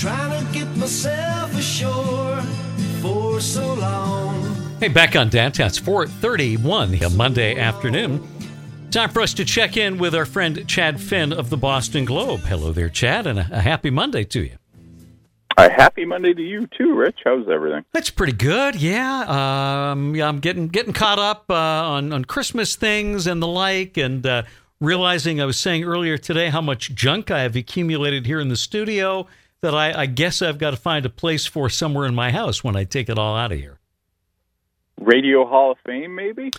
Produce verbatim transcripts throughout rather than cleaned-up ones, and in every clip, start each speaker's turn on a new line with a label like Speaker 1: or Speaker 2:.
Speaker 1: trying to get myself ashore for so long.
Speaker 2: Hey, back on Downtown. It's four thirty-one a Monday afternoon. Time for us to check in with our friend Chad Finn of the Boston Globe. Hello there, Chad, and a, a happy Monday to you.
Speaker 3: A happy Monday to you too, Rich. How's everything?
Speaker 2: That's pretty good, yeah. Um, yeah, I'm getting getting caught up uh, on on Christmas things and the like, and uh, realizing I was saying earlier today how much junk I have accumulated here in the studio that I, I guess I've got to find a place for somewhere in my house when I take it all out of here.
Speaker 3: Radio Hall of Fame, maybe?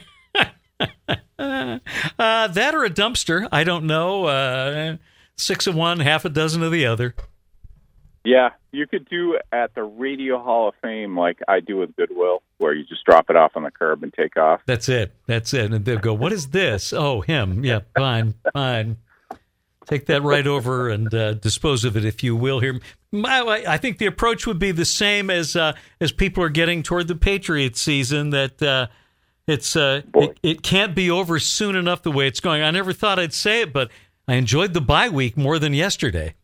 Speaker 2: uh, that or a dumpster. I don't know. Uh, six of one, half a dozen of the other.
Speaker 3: Yeah, you could do at the Radio Hall of Fame like I do with Goodwill, where you just drop it off on the curb and take off.
Speaker 2: That's it. That's it. And they'll go, what is this? Oh, him. Yeah, fine, fine. Take that right over and uh, dispose of it, if you will. Here, I, I think the approach would be the same as uh, as people are getting toward the Patriots season. That uh, it's uh, it, it can't be over soon enough the way it's going. I never thought I'd say it, but I enjoyed the bye week more than yesterday.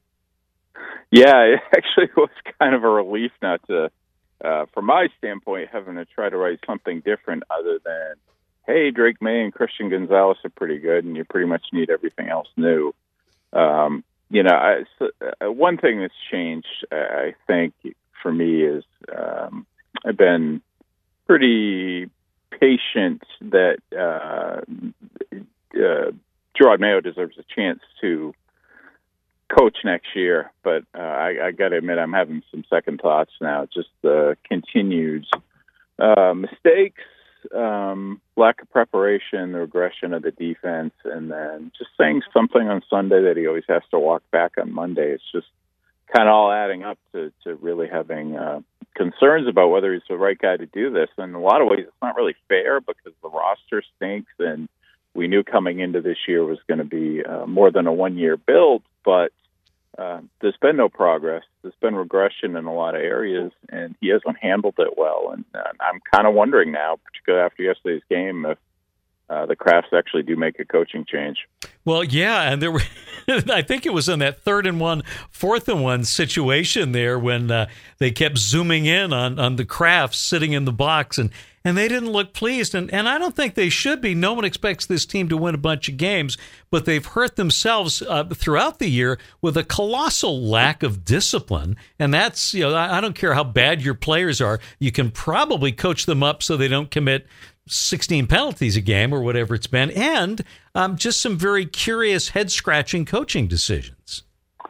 Speaker 3: Yeah, it actually was kind of a relief not to, uh, from my standpoint, having to try to write something different other than, hey, Drake May and Christian Gonzalez are pretty good, and you pretty much need everything else new. Um, you know, I, so, uh, one thing that's changed, uh, I think, for me is um, I've been pretty patient that uh, uh, Gerard Mayo deserves a chance to coach next year, but uh, I, I got to admit I'm having some second thoughts now. Just the continued uh, mistakes, um, lack of preparation, the regression of the defense, and then just saying something on Sunday that he always has to walk back on Monday. It's just kind of all adding up to, to really having uh, concerns about whether he's the right guy to do this. And in a lot of ways, it's not really fair because the roster stinks, and we knew coming into this year was going to be uh, more than a one-year build, but Uh, there's been no progress. There's been regression in a lot of areas, and he hasn't handled it well. And uh, I'm kind of wondering now, particularly after yesterday's game, if uh, the Crafts actually do make a coaching change.
Speaker 2: Well, yeah, and there were, I think it was in that third and one, fourth and one situation there when uh, they kept zooming in on, on the Crafts sitting in the box, and, and they didn't look pleased. And, and I don't think they should be. No one expects this team to win a bunch of games, but they've hurt themselves uh, throughout the year with a colossal lack of discipline. And that's, you know, I, I don't care how bad your players are. You can probably coach them up so they don't commit sixteen penalties a game or whatever it's been, and um, just some very curious head-scratching coaching decisions.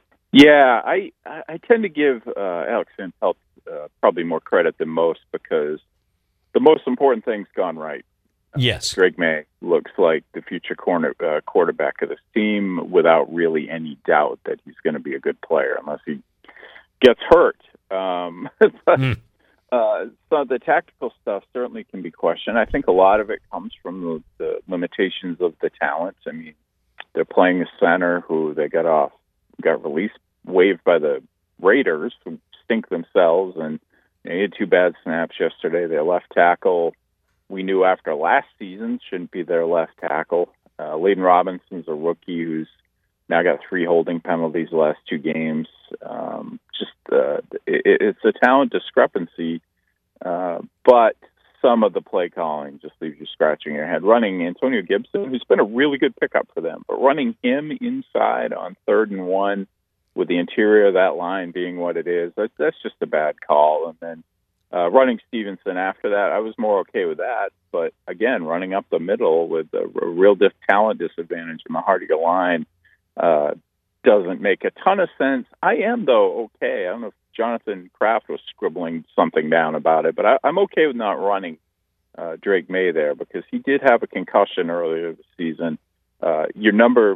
Speaker 3: Yeah, I, I tend to give uh, Alex Van Pelt uh, probably more credit than most because the most important thing's gone right.
Speaker 2: Yes.
Speaker 3: Uh, Drake May looks like the future corner, uh, quarterback of this team without really any doubt that he's going to be a good player unless he gets hurt. Um, mm. Uh, so the tactical stuff certainly can be questioned. I think a lot of it comes from the, the limitations of the talent. I mean, they're playing a center who they got off, got released, waived by the Raiders, who stink themselves, and you know, he had two bad snaps yesterday. Their left tackle, we knew after last season, shouldn't be their left tackle. Uh, Layden Robinson's a rookie who's now got three holding penalties the last two games. Um, just uh, it, it's a talent discrepancy, uh, but some of the play calling just leaves you scratching your head. Running Antonio Gibson, who's been a really good pickup for them, but running him inside on third and one with the interior of that line being what it is, that's, that's just a bad call. And then uh, running Stevenson after that, I was more okay with that. But again, running up the middle with a, a real diff- talent disadvantage in the Hardiga line, Uh, doesn't make a ton of sense. I am, though, okay. I don't know if Jonathan Kraft was scribbling something down about it, but I, I'm okay with not running uh, Drake May there because he did have a concussion earlier this season. Uh, your number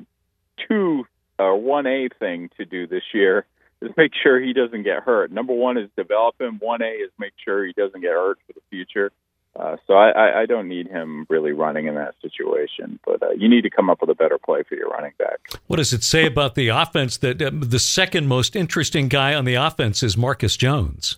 Speaker 3: two or one A thing to do this year is make sure he doesn't get hurt. Number one is develop him. one A is make sure he doesn't get hurt for the future. Uh, so I, I don't need him really running in that situation, but uh, you need to come up with a better play for your running back.
Speaker 2: What does it say about the offense that uh, the second most interesting guy on the offense is Marcus Jones?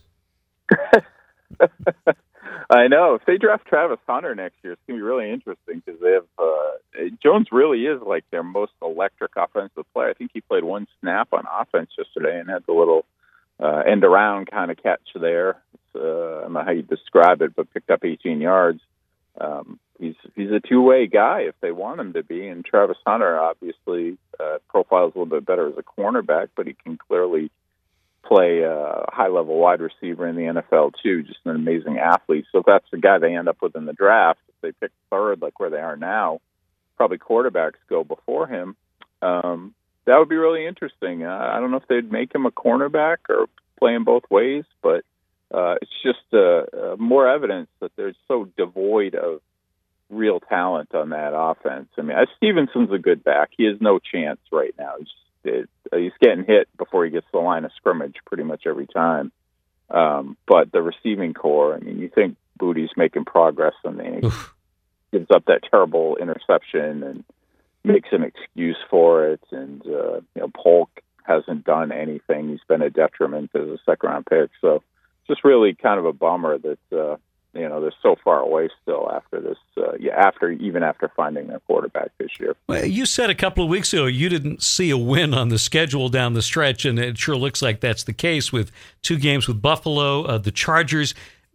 Speaker 3: I know. If they draft Travis Hunter next year, it's going to be really interesting because they have uh, Jones really is like their most electric offensive player. I think he played one snap on offense yesterday and had the little uh, end around kind of catch there. Uh, I don't know how you describe it, but picked up eighteen yards. Um, he's he's a two-way guy if they want him to be. And Travis Hunter obviously uh, profiles a little bit better as a cornerback, but he can clearly play a high-level wide receiver in the N F L too. Just an amazing athlete. So if that's the guy they end up with in the draft, if they pick third, like where they are now, probably quarterbacks go before him. Um, that would be really interesting. Uh, I don't know if they'd make him a cornerback or play him both ways, but uh, it's just uh, uh, more evidence that they're so devoid of real talent on that offense. I mean, Stevenson's a good back. He has no chance right now. He's, it, uh, he's getting hit before he gets to the line of scrimmage pretty much every time. Um, but the receiving core, I mean, you think Booty's making progress, and then he gives up that terrible interception and makes an excuse for it. And, uh, you know, Polk hasn't done anything. He's been a detriment as a second-round pick. So just really kind of a bummer that, uh, you know, they're so far away still after this, uh, yeah, after even after finding their quarterback this year.
Speaker 2: Well, you said a couple of weeks ago you didn't see a win on the schedule down the stretch, and it sure looks like that's the case with two games with Buffalo, uh, the Chargers.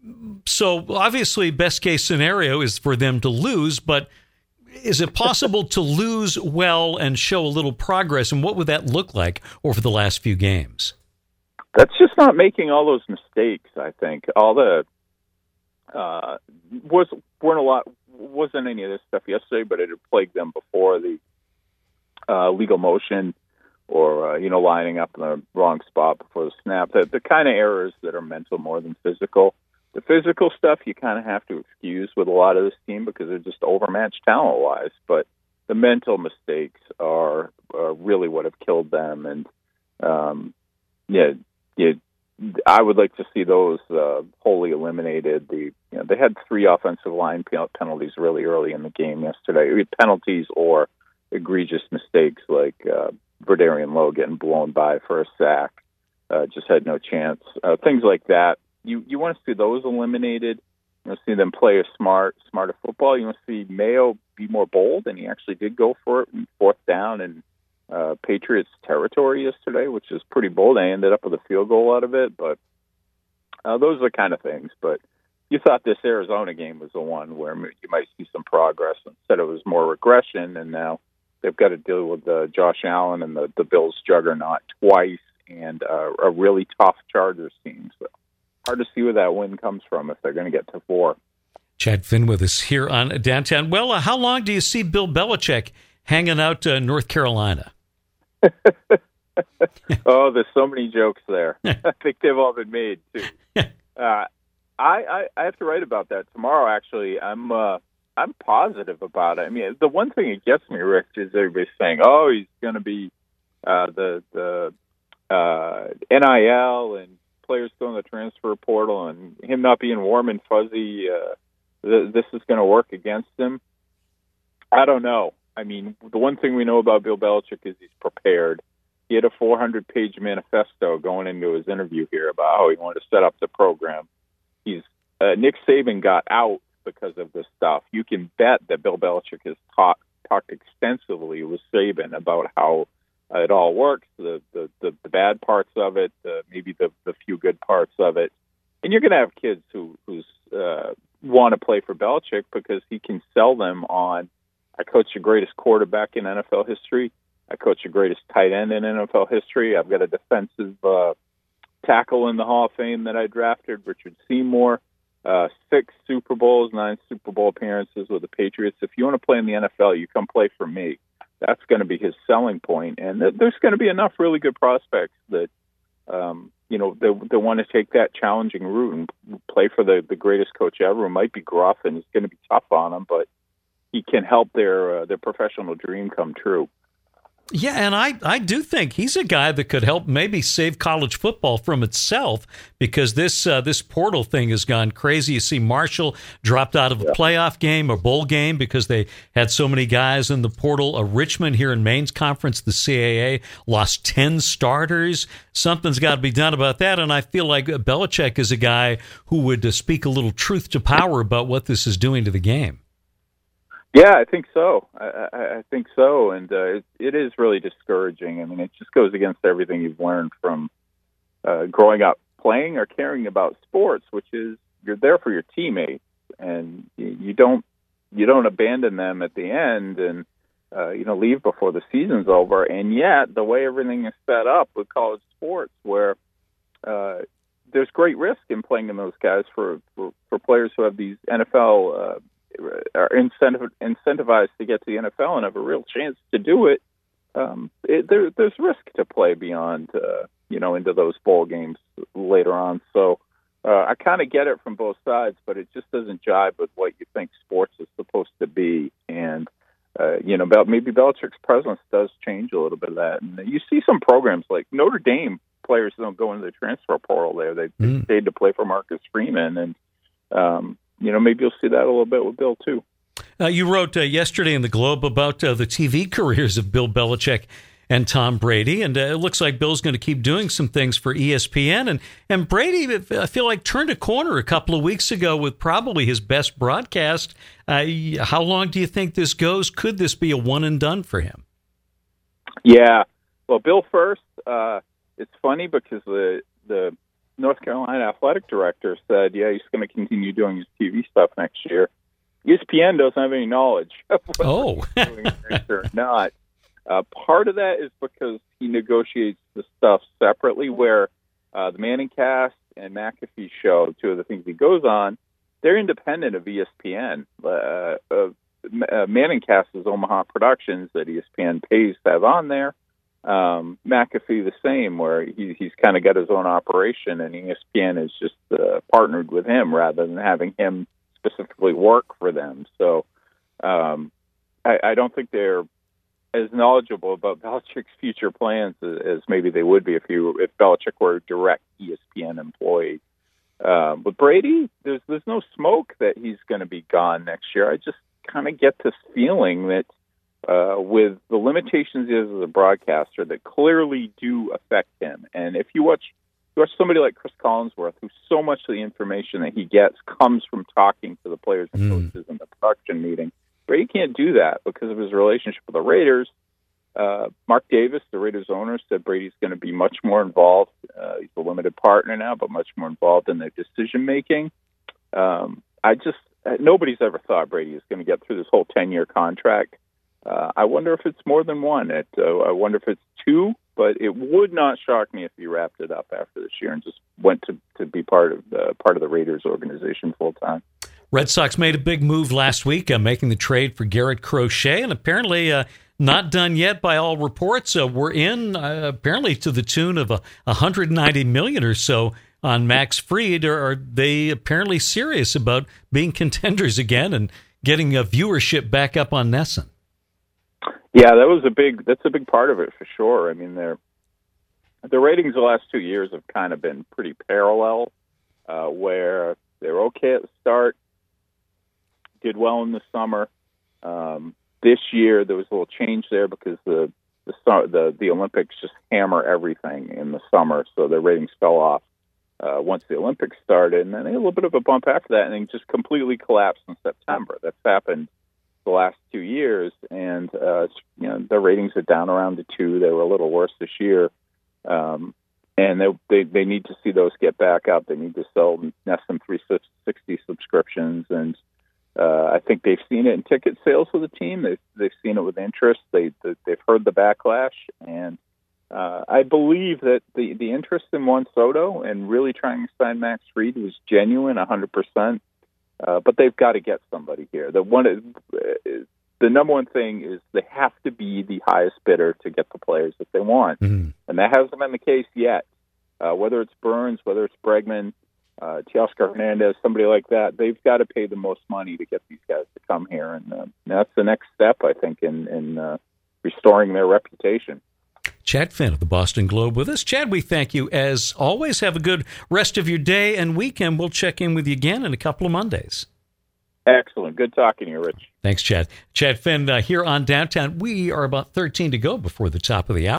Speaker 2: So obviously, best case scenario is for them to lose, but is it possible to lose well and show a little progress? And what would that look like over the last few games?
Speaker 3: That's just not making all those mistakes. I think all the uh, was weren't a lot wasn't any of this stuff yesterday, but it had plagued them before the uh, legal motion or uh, you know lining up in the wrong spot before the snap. The, the kind of errors that are mental more than physical. The physical stuff you kind of have to excuse with a lot of this team because they're just overmatched talent-wise. But the mental mistakes are, are really what have killed them. And um, yeah, yeah, I would like to see those uh, wholly eliminated. The you know, they had three offensive line penalties really early in the game yesterday. Penalties or egregious mistakes like uh, Verdarian Lowe getting blown by for a sack, uh, just had no chance. Uh, things like that. You you want to see those eliminated. You want to see them play a smart, smarter football. You want to see Mayo be more bold, and he actually did go for it in fourth down in uh, Patriots territory yesterday, which is pretty bold. They ended up with a field goal out of it, but uh, those are the kind of things. But you thought this Arizona game was the one where you might see some progress. Instead, it was more regression, and now they've got to deal with uh, Josh Allen and the, the Bills juggernaut twice and uh, a really tough Chargers team. So hard to see where that win comes from if they're going to get to four.
Speaker 2: Chad Finn with us here on Downtown. Well, uh, how long do you see Bill Belichick hanging out uh, North Carolina?
Speaker 3: Oh, there's so many jokes there. I think they've all been made, too. Uh, I, I, I have to write about that tomorrow, actually. I'm uh, I'm positive about it. I mean, the one thing that gets me, Rich, is everybody's saying, oh, he's going to be uh, the, the uh, N I L and players still in the transfer portal and him not being warm and fuzzy, uh, th- this is going to work against him. I don't know. I mean, the one thing we know about Bill Belichick is he's prepared. He had a four hundred page manifesto going into his interview here about how he wanted to set up the program. He's uh, Nick Saban got out because of this stuff. You can bet that Bill Belichick has talk, talked extensively with Saban about how Uh, it all works, the, the, the, the bad parts of it, uh, maybe the, the few good parts of it. And you're going to have kids who who's uh, want to play for Belichick because he can sell them on, I coached the greatest quarterback in N F L history. I coached the greatest tight end in N F L history. I've got a defensive uh, tackle in the Hall of Fame that I drafted, Richard Seymour. Uh, six Super Bowls, nine Super Bowl appearances with the Patriots. If you want to play in the N F L, you come play for me. That's going to be his selling point, and there's going to be enough really good prospects that um, you know they, they want to take that challenging route and play for the, the greatest coach ever. It might be gruff and it's going to be tough on them, but he can help their uh, their professional dream come true.
Speaker 2: Yeah, and I, I do think he's a guy that could help maybe save college football from itself because this uh, this portal thing has gone crazy. You see Marshall dropped out of a yeah. playoff game, a bowl game, because they had so many guys in the portal. A Richmond here in Maine's conference, the C A A, lost ten starters. Something's got to be done about that, and I feel like Belichick is a guy who would uh, speak a little truth to power about what this is doing to the game.
Speaker 3: Yeah, I think so. I, I, I think so, and uh, it, it is really discouraging. I mean, it just goes against everything you've learned from uh, growing up playing or caring about sports, which is you're there for your teammates, and you don't you don't abandon them at the end and uh, you know leave before the season's over. And yet, the way everything is set up with college sports, where uh, there's great risk in playing in those guys for, for, for players who have these N F L uh, are incentiv- incentivized to get to the N F L and have a real chance to do it. Um, it there, there's risk to play beyond, uh, you know, into those bowl games later on. So uh, I kind of get it from both sides, but it just doesn't jibe with what you think sports is supposed to be. And, uh, you know, maybe Belichick's presence does change a little bit of that. And you see some programs like Notre Dame, players don't go into the transfer portal there. They, they mm. stayed to play for Marcus Freeman. And, um, you know, maybe you'll see that a little bit with Bill, too.
Speaker 2: Uh, you wrote uh, yesterday in the Globe about uh, the T V careers of Bill Belichick and Tom Brady, and uh, it looks like Bill's going to keep doing some things for E S P N. And, and Brady, I feel like, turned a corner a couple of weeks ago with probably his best broadcast. Uh, how long do you think this goes? Could this be a one and done for him?
Speaker 3: Yeah. Well, Bill first, uh, it's funny because the the North Carolina athletic director said, yeah, he's going to continue doing his T V stuff next year. E S P N doesn't have any knowledge of whether
Speaker 2: oh.
Speaker 3: he's doing it or not. Uh, part of that is because he negotiates the stuff separately, where uh, the Manning Cast and McAfee show, two of the things he goes on, they're independent of E S P N. Uh, uh, uh, Manning Cast is Omaha Productions that E S P N pays to have on there. Um, McAfee the same, where he, he's kind of got his own operation, and E S P N is just uh, partnered with him rather than having him specifically work for them. So um, I, I don't think they're as knowledgeable about Belichick's future plans as, as maybe they would be if you if Belichick were a direct E S P N employee. Uh, but Brady, there's there's no smoke that he's going to be gone next year. I just kind of get this feeling that uh, with the limitations he has as a broadcaster that clearly do affect him. And if you watch You watch somebody like Chris Collinsworth, who so much of the information that he gets comes from talking to the players and
Speaker 2: Mm.
Speaker 3: coaches in the production meeting. Brady can't do that because of his relationship with the Raiders. Uh, Mark Davis, the Raiders owner, said Brady's going to be much more involved. Uh, he's a limited partner now, but much more involved in their decision making. Um, I just nobody's ever thought Brady is going to get through this whole ten-year contract. Uh, I wonder if it's more than one. It, uh, I wonder if it's two. But it would not shock me if he wrapped it up after this year and just went to, to be part of the part of the Raiders organization full time.
Speaker 2: Red Sox made a big move last week, uh, making the trade for Garrett Crochet, and apparently uh, not done yet by all reports. Uh, we're in uh, apparently to the tune of a one hundred ninety million dollars or so on Max Fried. Or are they apparently serious about being contenders again and getting a viewership back up on Nesson?
Speaker 3: Yeah, that was a big. That's a big part of it for sure. I mean, their the ratings the last two years have kind of been pretty parallel, uh, where they were okay at the start, did well in the summer. Um, this year there was a little change there because the the the the Olympics just hammer everything in the summer, so their ratings fell off uh, once the Olympics started, and then they had a little bit of a bump after that, and then just completely collapsed in September. That's happened the last two years, and uh, you know their ratings are down around the two. They were a little worse this year, um, and they, they they need to see those get back up. They need to sell Nesson three sixty subscriptions, and uh, I think they've seen it in ticket sales with the team. They've they've seen it with interest. They they've heard the backlash, and uh, I believe that the the interest in Juan Soto and really trying to sign Max Fried was genuine, one hundred percent. Uh, but they've got to get somebody here. The one, uh, the number one thing is they have to be the highest bidder to get the players that they want,
Speaker 2: mm-hmm.
Speaker 3: and that hasn't been the case yet. Uh, whether it's Burns, whether it's Bregman, uh, Teoscar Hernandez, somebody like that, they've got to pay the most money to get these guys to come here, and uh, that's the next step, I think, in in uh, restoring their reputation.
Speaker 2: Chad Finn of the Boston Globe with us. Chad, we thank you as always. Have a good rest of your day and weekend. We'll check in with you again in a couple of Mondays.
Speaker 3: Excellent. Good talking to you, Rich.
Speaker 2: Thanks, Chad. Chad Finn uh, here on Downtown. We are about thirteen to go before the top of the hour.